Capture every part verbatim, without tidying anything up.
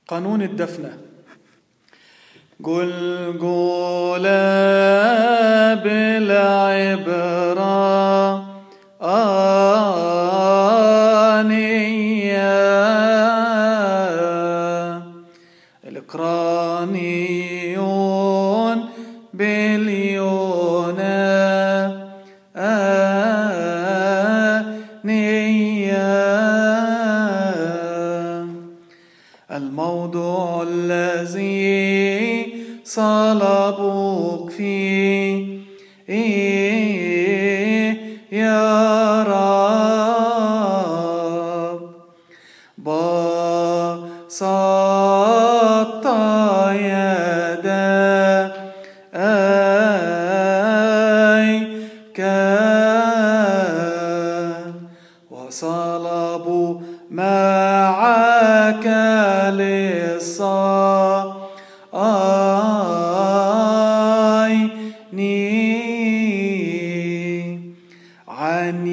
قانون الدفنة. جلجلة بالعبرة آنية، الإقرانيون باليونانية، الموضوع الذي صلبوك فيه يا رب، بسطت يديك وصلبوا معك للصائنين عن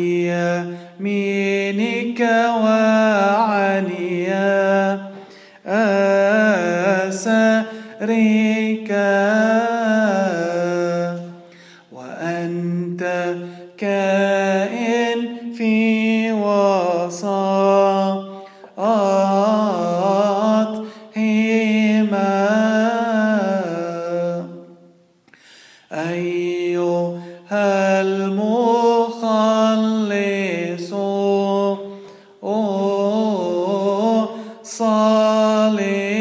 يمينك وعن يسارك، وأنت كائن في وسطهما. أيها المخلص صلي